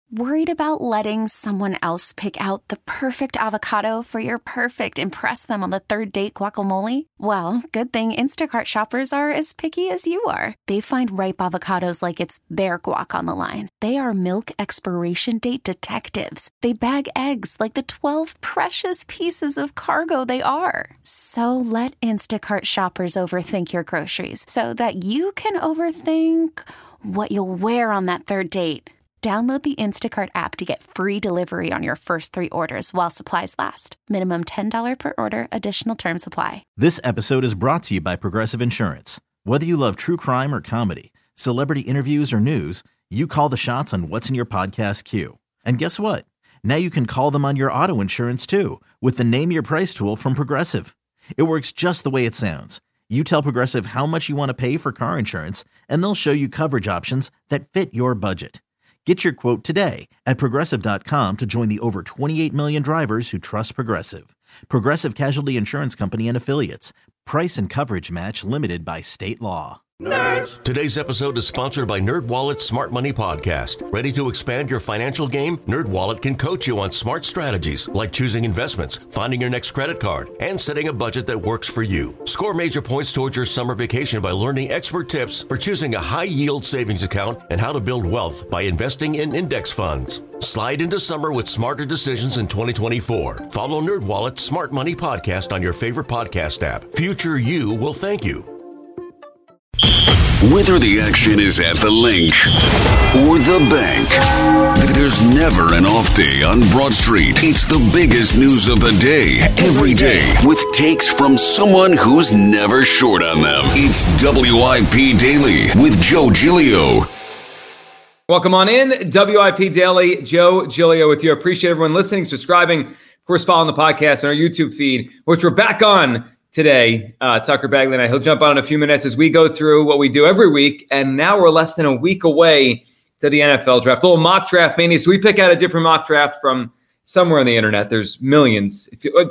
Worried about letting someone else pick out the perfect avocado for your perfect impress them on the third date guacamole? Well, good thing Instacart shoppers are as picky as you are. They find ripe avocados like it's their guac on the line. They are milk expiration date detectives. They bag eggs like the 12 precious pieces of cargo they are. So let Instacart shoppers overthink your groceries so that you can overthink what you'll wear on that third date. Download the Instacart app to get free delivery on your first 3 orders while supplies last. Minimum $10 per order. Additional terms apply. This episode is brought to you by Progressive Insurance. Whether you love true crime or comedy, celebrity interviews or news, you call the shots on what's in your podcast queue. And guess what? Now you can call them on your auto insurance too with the Name Your Price tool from Progressive. It works just the way it sounds. You tell Progressive how much you want to pay for car insurance, and they'll show you coverage options that fit your budget. Get your quote today at Progressive.com to join the over 28 million drivers who trust Progressive. Progressive Casualty Insurance Company and Affiliates. Price and coverage match limited by state law. Nerds. Today's episode is sponsored by NerdWallet's Smart Money Podcast. Ready to expand your financial game? NerdWallet can coach you on smart strategies like choosing investments, finding your next credit card, and setting a budget that works for you. Score major points towards your summer vacation by learning expert tips for choosing a high-yield savings account and how to build wealth by investing in index funds. Slide into summer with smarter decisions in 2024. Follow NerdWallet's Smart Money Podcast on your favorite podcast app. Future you will thank you. Whether the action is at the link or the bank, there's never an off day on Broad Street. It's the biggest news of the day, every day, with takes from someone who's never short on them. It's WIP Daily with Joe Giglio. Welcome on in, WIP Daily, Joe Giglio with you. Appreciate everyone listening, subscribing, of course, following the podcast on our YouTube feed, which we're back on today. Tucker Bagley and I, he'll jump on in a few minutes as we go through what we do every week. And now we're less than a week away to the NFL draft. A little mock draft mania. So we pick out a different mock draft from somewhere on the internet. There's millions.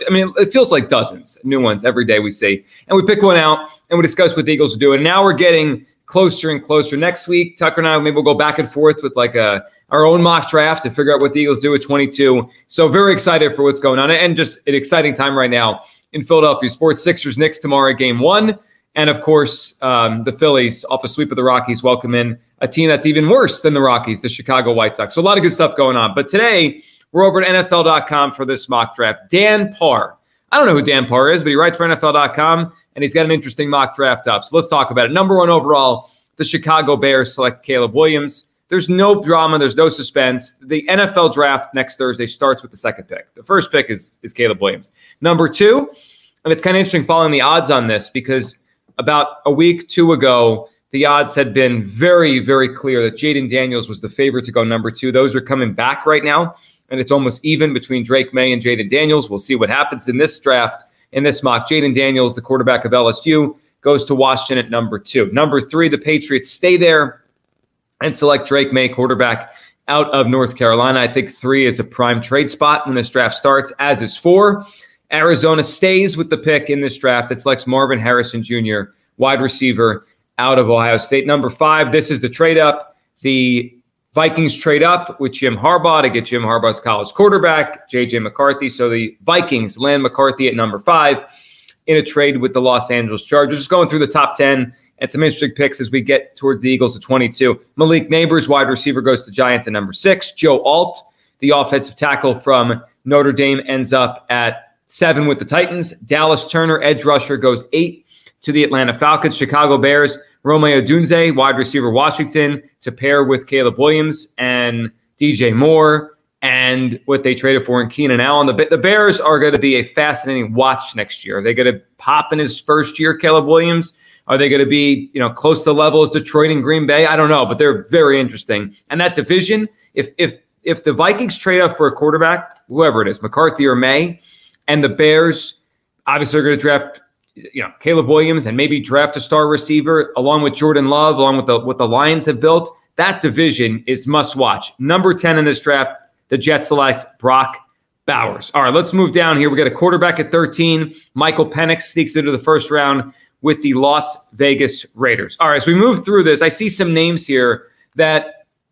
It feels like dozens of new ones every day we see. And we pick one out and we discuss what the Eagles will do. And now we're getting closer and closer. Next week, Tucker and I, maybe we'll go back and forth with like our own mock draft to figure out what the Eagles do at 22. So very excited for what's going on. And just an exciting time right now in Philadelphia sports. Sixers, Knicks tomorrow, game 1. And, of course, the Phillies, off a sweep of the Rockies, welcome in a team that's even worse than the Rockies, the Chicago White Sox. So a lot of good stuff going on. But today, we're over at NFL.com for this mock draft. Dan Parr. I don't know who Dan Parr is, but he writes for NFL.com, and he's got an interesting mock draft up. So let's talk about it. Number 1 overall, the Chicago Bears select Caleb Williams. There's no drama. There's no suspense. The NFL draft next Thursday starts with the second pick. The first pick is Caleb Williams. Number 2, and it's kind of interesting following the odds on this because about a week, 2 ago, the odds had been very, very clear that Jaden Daniels was the favorite to go number 2. Those are coming back right now, and it's almost even between Drake May and Jaden Daniels. We'll see what happens in this draft, in this mock. Jaden Daniels, the quarterback of LSU, goes to Washington at number 2. Number 3, the Patriots stay there and select Drake May, quarterback out of North Carolina. I think 3 is a prime trade spot when this draft starts, as is 4. Arizona stays with the pick in this draft. It selects Marvin Harrison Jr., wide receiver out of Ohio State. Number 5, this is the trade up. The Vikings trade up with Jim Harbaugh to get Jim Harbaugh's college quarterback, J.J. McCarthy. So the Vikings land McCarthy at number 5 in a trade with the Los Angeles Chargers. Just going through the top 10 and some interesting picks as we get towards the Eagles at 22. Malik Neighbors, wide receiver, goes to Giants at number 6. Joe Alt, the offensive tackle from Notre Dame, ends up at 7 with the Titans. Dallas Turner, edge rusher, goes 8 to the Atlanta Falcons. Chicago Bears, Romeo Dunze, wide receiver, Washington, to pair with Caleb Williams and DJ Moore and what they traded for in Keenan Allen. The Bears are going to be a fascinating watch next year. Are they going to pop in his first year, Caleb Williams? Are they going to be, close to the level as Detroit and Green Bay? I don't know, but they're very interesting. And that division, if the Vikings trade up for a quarterback, whoever it is, McCarthy or May, and the Bears obviously are going to draft, Caleb Williams and maybe draft a star receiver along with Jordan Love, along with what the Lions have built, that division is must watch. Number 10 in this draft, the Jets select Brock Bowers. All right, let's move down here. We got a quarterback at 13. Michael Penix sneaks into the first round with the Las Vegas Raiders. All right, as we move through this, I see some names here that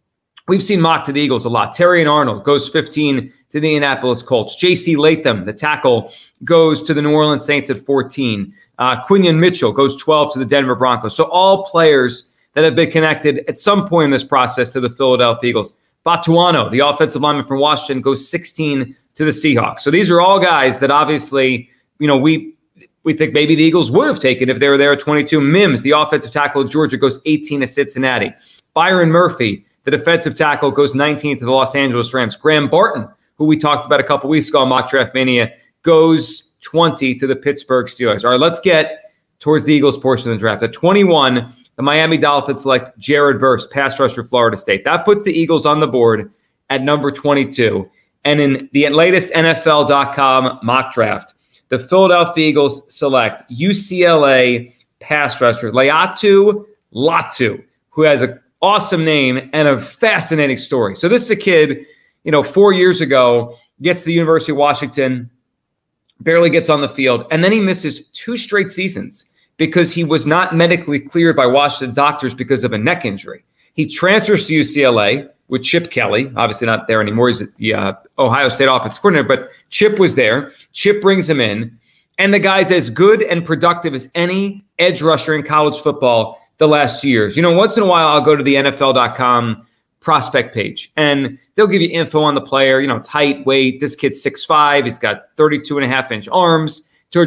we've seen mocked to the Eagles a lot. Terrion Arnold goes 15 to the Indianapolis Colts. J.C. Latham, the tackle, goes to the New Orleans Saints at 14. Quinion Mitchell goes 12 to the Denver Broncos. So all players that have been connected at some point in this process to the Philadelphia Eagles. Fatuano, the offensive lineman from Washington, goes 16 to the Seahawks. So these are all guys that obviously, we think maybe the Eagles would have taken if they were there at 22. Mims, the offensive tackle of Georgia, goes 18 to Cincinnati. Byron Murphy, the defensive tackle, goes 19 to the Los Angeles Rams. Graham Barton, who we talked about a couple weeks ago on Mock Draft Mania, goes 20 to the Pittsburgh Steelers. All right, let's get towards the Eagles portion of the draft. At 21, the Miami Dolphins select Jared Verse, pass rusher, Florida State. That puts the Eagles on the board at number 22. And in the latest NFL.com mock draft, the Philadelphia Eagles select UCLA pass rusher Laiatu Latu, who has an awesome name and a fascinating story. So this is a kid, 4 years ago, gets to the University of Washington, barely gets on the field, and then he misses 2 straight seasons because he was not medically cleared by Washington doctors because of a neck injury. He transfers to UCLA with Chip Kelly, obviously not there anymore. He's the Ohio State offensive coordinator, but Chip was there. Chip brings him in, and the guy's as good and productive as any edge rusher in college football the last 2 years. Once in a while, I'll go to the NFL.com prospect page, and they'll give you info on the player, it's height, weight. This kid's 6'5". He's got 32.5-inch arms,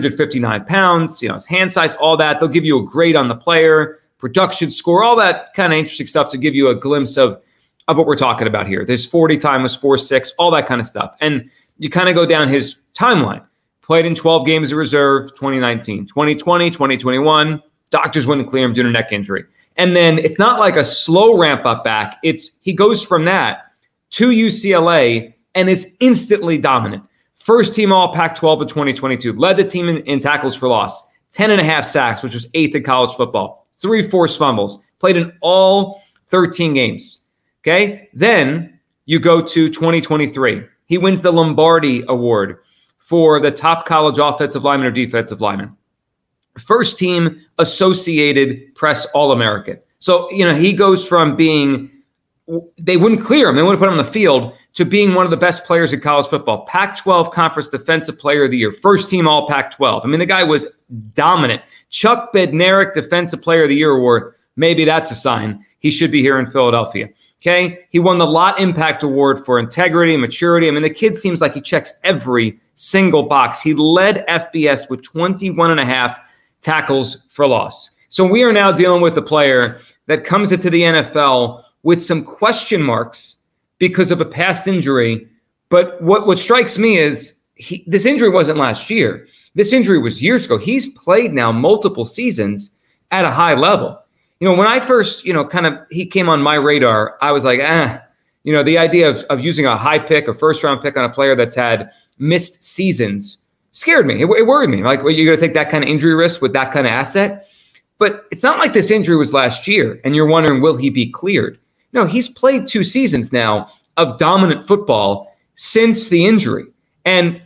259 pounds, his hand size, all that. They'll give you a grade on the player, production score, all that kind of interesting stuff to give you a glimpse of what we're talking about here. This 40 time was 4.6, all that kind of stuff. And you kind of go down his timeline. Played in 12 games of reserve, 2019, 2020, 2021. Doctors wouldn't clear him due to neck injury. And then it's not like a slow ramp up back. He goes from that to UCLA and is instantly dominant. First team all Pac-12 of 2022. Led the team in tackles for loss. 10.5 sacks, which was 8th in college football. 3 forced fumbles. Played in all 13 games. Okay, then you go to 2023. He wins the Lombardi Award for the top college offensive lineman or defensive lineman. First team Associated Press All-American. So, he goes from being, they wouldn't clear him, they wouldn't put him on the field, to being one of the best players in college football. Pac-12 Conference Defensive Player of the Year. First team all Pac-12. The guy was dominant. Chuck Bednarik Defensive Player of the Year Award. Maybe that's a sign he should be here in Philadelphia. Okay, he won the Lot Impact Award for integrity and maturity. The kid seems like he checks every single box. He led FBS with 21.5 tackles for loss. So we are now dealing with a player that comes into the NFL with some question marks because of a past injury. But what strikes me is this injury wasn't last year. This injury was years ago. He's played now multiple seasons at a high level. When I first, he came on my radar, I was like, the idea of using a high pick, a first-round pick on a player that's had missed seasons scared me. It worried me. Like, well, you're going to take that kind of injury risk with that kind of asset? But it's not like this injury was last year, and you're wondering, will he be cleared? No, he's played 2 seasons now of dominant football since the injury. And,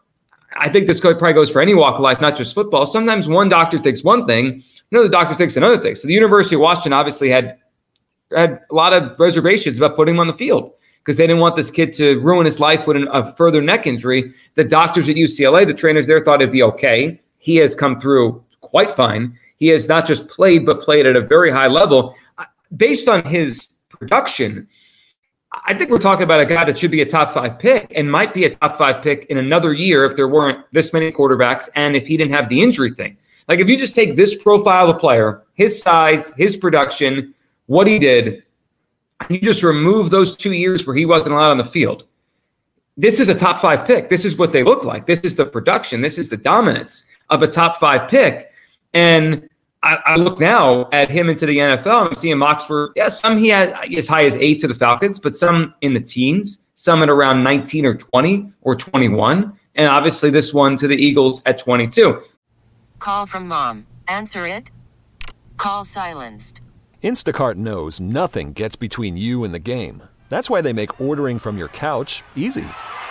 I think this probably goes for any walk of life, not just football. Sometimes one doctor thinks one thing, the doctor thinks another thing. So the University of Washington obviously had a lot of reservations about putting him on the field because they didn't want this kid to ruin his life with a further neck injury. The doctors at UCLA, the trainers there, thought it'd be okay. He has come through quite fine. He has not just played, but played at a very high level. Based on his production, I think we're talking about a guy that should be a top 5 pick and might be a top 5 pick in another year if there weren't this many quarterbacks and if he didn't have the injury thing. Like, if you just take this profile of the player, his size, his production, what he did, and you just remove those 2 years where he wasn't allowed on the field, this is a top 5 pick. This is what they look like. This is the production. This is the dominance of a top 5 pick. And I look now at him into the NFL, and I'm seeing mocks for, some he has as high as 8 to the Falcons, but some in the teens, some at around 19 or 20 or 21. And obviously this one to the Eagles at 22. Call from mom. Answer it. Call silenced. Instacart knows nothing gets between you and the game. That's why they make ordering from your couch easy.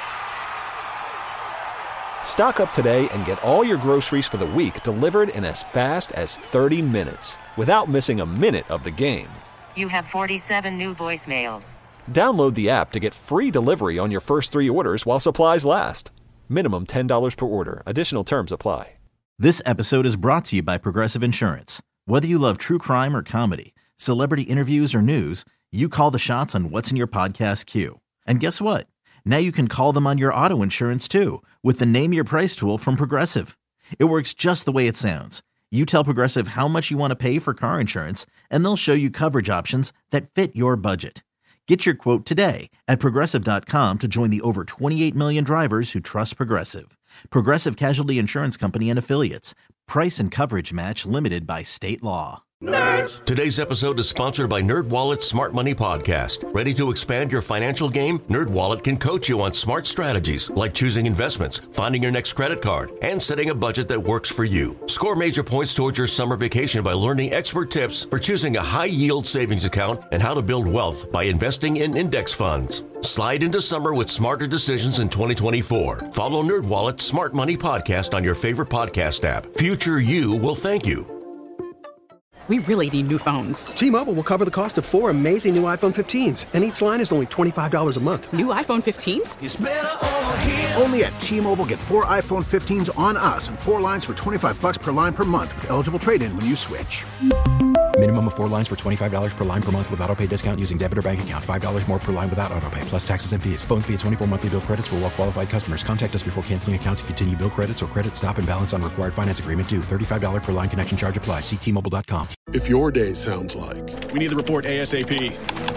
Stock up today and get all your groceries for the week delivered in as fast as 30 minutes without missing a minute of the game. You have 47 new voicemails. Download the app to get free delivery on your first 3 orders while supplies last. Minimum $10 per order. Additional terms apply. This episode is brought to you by Progressive Insurance. Whether you love true crime or comedy, celebrity interviews or news, you call the shots on what's in your podcast queue. And guess what? Now you can call them on your auto insurance too with the Name Your Price tool from Progressive. It works just the way it sounds. You tell Progressive how much you want to pay for car insurance, and they'll show you coverage options that fit your budget. Get your quote today at Progressive.com to join the over 28 million drivers who trust Progressive. Progressive Casualty Insurance Company and Affiliates. Price and coverage match limited by state law. Nerds. Today's episode is sponsored by NerdWallet's Smart Money Podcast. Ready to expand your financial game? NerdWallet can coach you on smart strategies like choosing investments, finding your next credit card, and setting a budget that works for you. Score major points towards your summer vacation by learning expert tips for choosing a high-yield savings account and how to build wealth by investing in index funds. Slide into summer with smarter decisions in 2024. Follow NerdWallet's Smart Money Podcast on your favorite podcast app. Future you will thank you. We really need new phones. T-Mobile will cover the cost of 4 amazing new iPhone 15s, and each line is only $25 a month. New iPhone 15s? It's better over here. Only at T-Mobile, get 4 iPhone 15s on us and 4 lines for $25 per line per month with eligible trade-in when you switch. Minimum of 4 lines for $25 per line per month with autopay discount using debit or bank account. $5 more per line without autopay, plus taxes and fees. Phone fee at 24 monthly bill credits for well-qualified customers. Contact us before canceling account to continue bill credits or credit stop and balance on required finance agreement due. $35 per line connection charge applies. See T-Mobile.com. If your day sounds like, we need the report ASAP,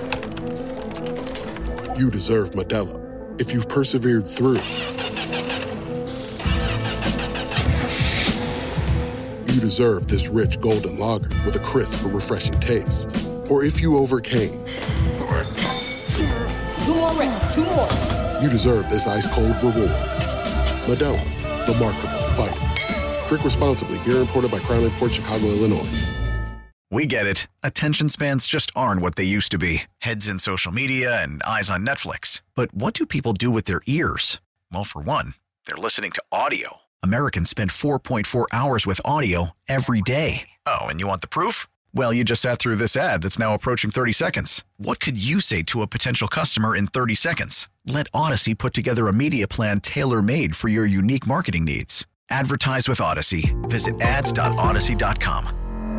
you deserve Modelo. If you've persevered through, you deserve this rich golden lager with a crisp but refreshing taste. Or if you overcame. 2 more reps, 2 more. You deserve this ice-cold reward. Modelo, the Remarkable Fighter. Drink responsibly. Beer imported by Crown Imports, Chicago, Illinois. We get it. Attention spans just aren't what they used to be. Heads in social media and eyes on Netflix. But what do people do with their ears? Well, for one, they're listening to audio. Americans spend 4.4 hours with audio every day. Oh, and you want the proof? Well, you just sat through this ad that's now approaching 30 seconds. What could you say to a potential customer in 30 seconds? Let Odyssey put together a media plan tailor-made for your unique marketing needs. Advertise with Odyssey. Visit ads.odyssey.com.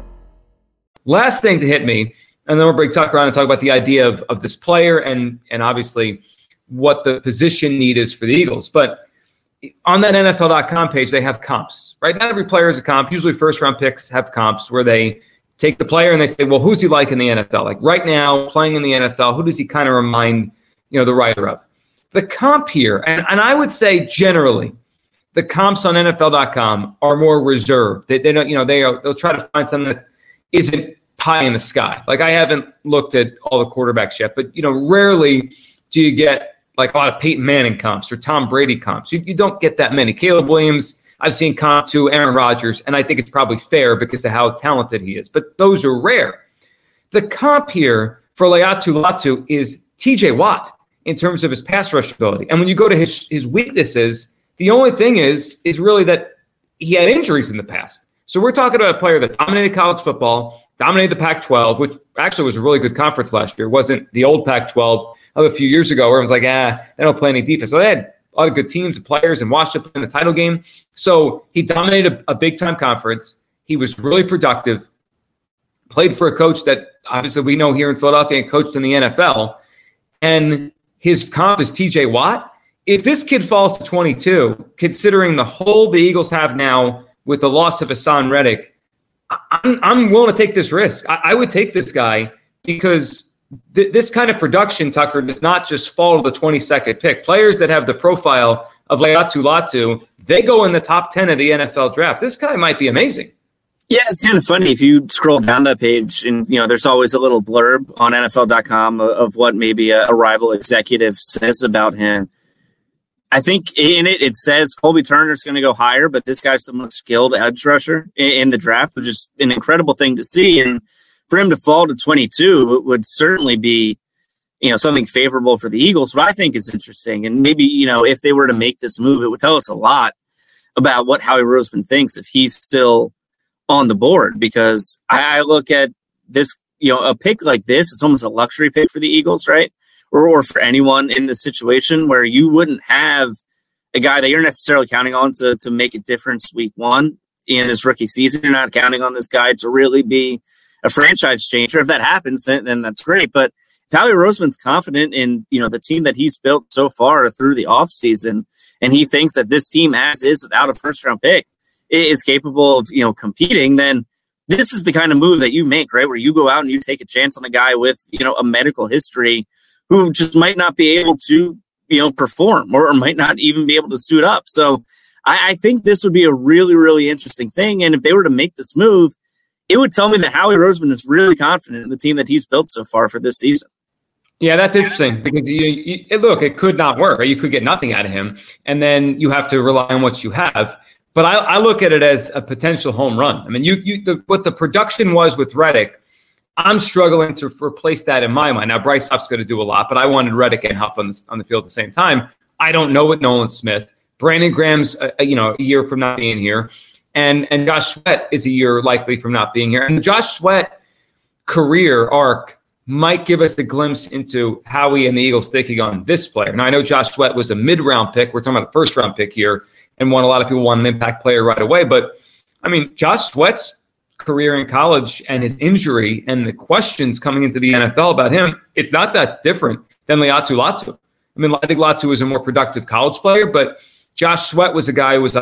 Last thing to hit me, and then we'll break Tucker around and talk about the idea of this player and obviously what the position need is for the Eagles. But on that NFL.com page, they have comps, right? Not every player is a comp. Usually first-round picks have comps where they take the player and they say, well, who's he like in the NFL? Like right now, playing in the NFL, who does he kind of remind, the writer of? The comp here, and I would say generally, the comps on NFL.com are more reserved. They don't, they'll try to find something that isn't pie in the sky. Like I haven't looked at all the quarterbacks yet, but rarely do you get like a lot of Peyton Manning comps or Tom Brady comps. You don't get that many. Caleb Williams, I've seen comp to Aaron Rodgers, and I think it's probably fair because of how talented he is. But those are rare. The comp here for Laiatu Latu is TJ Watt in terms of his pass rush ability. And when you go to his weaknesses, the only thing is really that he had injuries in the past. So we're talking about a player that dominated college football, dominated the Pac-12, which actually was a really good conference last year. It wasn't the old Pac-12 of a few years ago where it was like, they don't play any defense. So they had a lot of good teams and players and Washington in the title game. So he dominated a big-time conference. He was really productive, played for a coach that obviously we know here in Philadelphia and coached in the NFL. And his comp is TJ Watt. If this kid falls to 22, considering the hole the Eagles have now with the loss of Hassan Reddick, I'm willing to take this risk. I would take this guy because this kind of production, Tucker, does not just fall to the 22nd pick. Players that have the profile of Laiatu Latu, they go in the top 10 of the NFL draft. This guy might be amazing. Yeah, it's kind of funny. If you scroll down that page and, there's always a little blurb on NFL.com of what maybe a rival executive says about him. I think in it says Colby Turner's going to go higher, but this guy's the most skilled edge rusher in the draft, which is an incredible thing to see. And for him to fall to 22 would certainly be, something favorable for the Eagles. But I think it's interesting. And maybe, if they were to make this move, it would tell us a lot about what Howie Roseman thinks if he's still on the board. Because I look at this, a pick like this, it's almost a luxury pick for the Eagles, right? or for anyone in this situation where you wouldn't have a guy that you're necessarily counting on to make a difference week one in his rookie season. You're not counting on this guy to really be a franchise changer. If that happens, then that's great. But if Howie Roseman's confident in, the team that he's built so far through the offseason, and he thinks that this team, as is without a first-round pick, is capable of, competing, then this is the kind of move that you make, right? Where you go out and you take a chance on a guy with, a medical history who just might not be able to, perform or might not even be able to suit up. So I think this would be a really, really interesting thing. And if they were to make this move, it would tell me that Howie Roseman is really confident in the team that he's built so far for this season. Yeah, that's interesting because look, it could not work. Or you could get nothing out of him, and then you have to rely on what you have. But I look at it as a potential home run. I mean, what the production was with Reddick, I'm struggling to replace that in my mind. Now, Bryce Huff's going to do a lot, but I wanted Reddick and Huff on the field at the same time. I don't know with Nolan Smith. Brandon Graham's a year from not being here, and Josh Sweat is a year likely from not being here. And the Josh Sweat career arc might give us a glimpse into Howie and the Eagles thinking on this player. Now, I know Josh Sweat was a mid-round pick. We're talking about a first-round pick here, and a lot of people want an impact player right away. But, I mean, Josh Sweat's career in college and his injury and the questions coming into the NFL about him, it's not that different than Laiatu Latu. I mean, I think Latu was a more productive college player, but Josh Sweat was a guy who was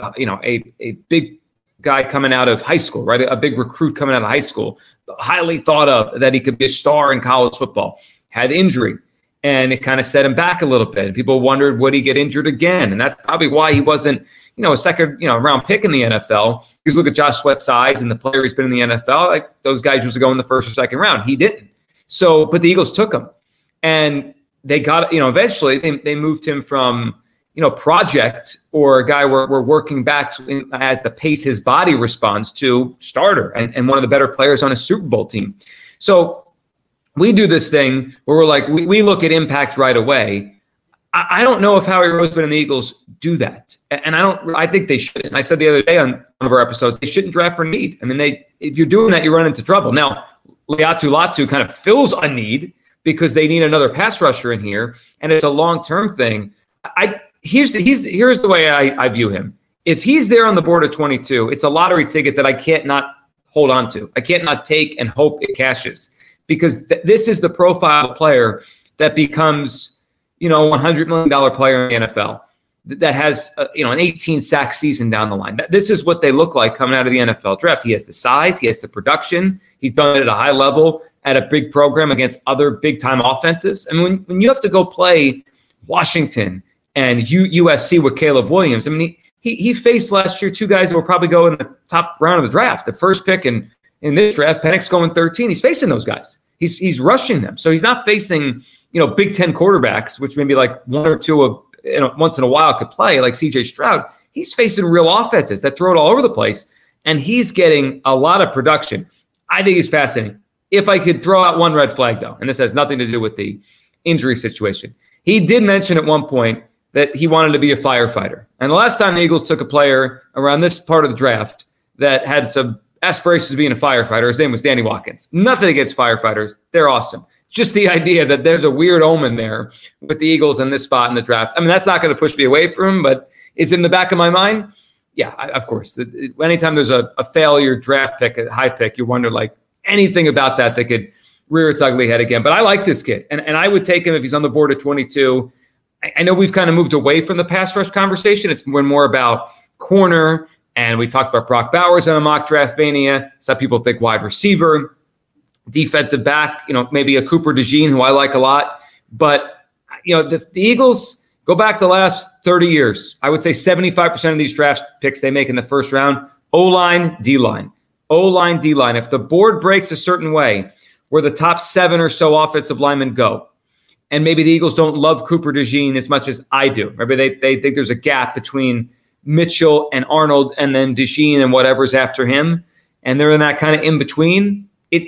a big guy coming out of high school, right? A big recruit coming out of high school, highly thought of that he could be a star in college football, had injury, and it kind of set him back a little bit. And people wondered, would he get injured again? And that's probably why he wasn't, a second, round pick in the NFL. Because look at Josh Sweat's size and the player he's been in the NFL, like those guys used to go in the first or second round. He didn't. So, but the Eagles took him. And they got, eventually they moved him from, project or a guy we're working back at the pace his body responds to starter and one of the better players on a Super Bowl team. So we do this thing where we're like, we look at impact right away. I don't know if Howie Roseman and the Eagles do that. And I think they shouldn't. I said the other day on one of our episodes, they shouldn't draft for need. I mean, if you're doing that, you run into trouble. Now, Laiatu Latu kind of fills a need because they need another pass rusher in here, and it's a long-term thing. Here's the way I view him. If he's there on the board of 22, it's a lottery ticket that I can't not hold on to. I can't not take and hope it cashes because this is the profile of player that becomes, $100 million player in the NFL that has, an 18-sack season down the line. This is what they look like coming out of the NFL draft. He has the size. He has the production. He's done it at a high level at a big program against other big-time offenses. I mean, when you have to go play Washington and USC with Caleb Williams, I mean, he faced last year two guys that will probably go in the top round of the draft. The first pick in this draft, Penix going 13. He's facing those guys. He's rushing them. So he's not facing, Big Ten quarterbacks, which maybe like one or two once in a while could play, like C.J. Stroud. He's facing real offenses that throw it all over the place, and he's getting a lot of production. I think he's fascinating. If I could throw out one red flag, though, and this has nothing to do with the injury situation, he did mention at one point that he wanted to be a firefighter. And the last time the Eagles took a player around this part of the draft that had some aspirations of being a firefighter, his name was Danny Watkins. Nothing against firefighters. They're awesome. Just the idea that there's a weird omen there with the Eagles in this spot in the draft. I mean, that's not going to push me away from him, but is it in the back of my mind? Yeah, of course. Anytime there's a failure draft pick, a high pick, you wonder like anything about that could rear its ugly head again. But I like this kid, and I would take him if he's on the board at 22. I know we've kind of moved away from the pass rush conversation. It's more about corner, and we talked about Brock Bowers in a mock draft mania. Some people think wide receiver, defensive back, maybe a Cooper DeJean, who I like a lot. But, the Eagles go back the last 30 years. I would say 75% of these draft picks they make in the first round, O-line, D-line. O-line, D-line. If the board breaks a certain way where the top 7 or so offensive linemen go, and maybe the Eagles don't love Cooper DeJean as much as I do. Maybe they think there's a gap between Mitchell and Arnold and then DeJean and whatever's after him, and they're in that kind of in-between.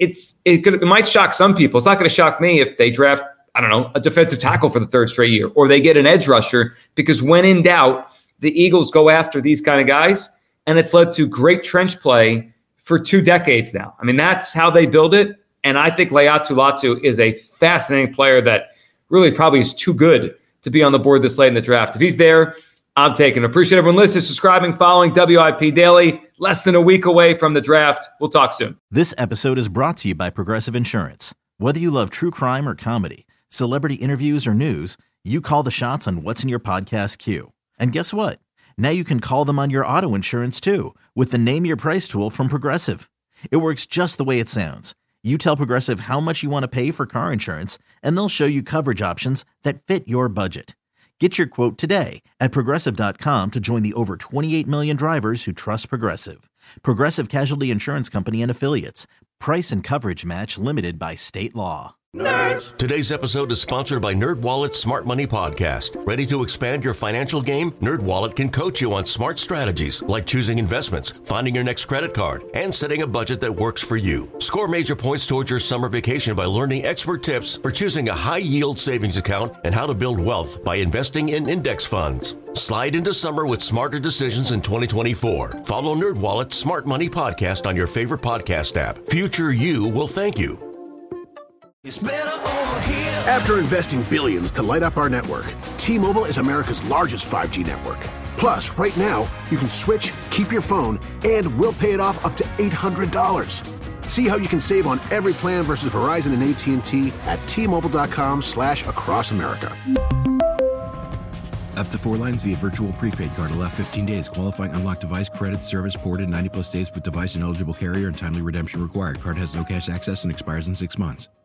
It might shock some people. It's not going to shock me if they draft, a defensive tackle for the third straight year, or they get an edge rusher, because when in doubt, the Eagles go after these kind of guys, and it's led to great trench play for 2 decades now. I mean, that's how they build it, and I think Laiatu Latu is a fascinating player that really probably is too good to be on the board this late in the draft. If he's there, I'm taking. Appreciate everyone listening, subscribing, following WIP Daily. Less than a week away from the draft. We'll talk soon. This episode is brought to you by Progressive Insurance. Whether you love true crime or comedy, celebrity interviews or news, you call the shots on what's in your podcast queue. And guess what? Now you can call them on your auto insurance too with the Name Your Price tool from Progressive. It works just the way it sounds. You tell Progressive how much you want to pay for car insurance, and they'll show you coverage options that fit your budget. Get your quote today at Progressive.com to join the over 28 million drivers who trust Progressive. Progressive Casualty Insurance Company and Affiliates. Price and coverage match limited by state law. Nerds. Today's episode is sponsored by NerdWallet's Smart Money Podcast. Ready to expand your financial game? NerdWallet can coach you on smart strategies like choosing investments, finding your next credit card, and setting a budget that works for you. Score major points towards your summer vacation by learning expert tips for choosing a high-yield savings account and how to build wealth by investing in index funds. Slide into summer with smarter decisions in 2024. Follow NerdWallet's Smart Money Podcast on your favorite podcast app. Future you will thank you. After investing billions to light up our network, T-Mobile is America's largest 5G network. Plus, right now, you can switch, keep your phone, and we'll pay it off up to $800. See how you can save on every plan versus Verizon and AT&T at T-Mobile.com/across America. Up to 4 lines via virtual prepaid card. Allow 15 days. Qualifying unlocked device credit service ported 90 plus days with device and eligible carrier and timely redemption required. Card has no cash access and expires in 6 months.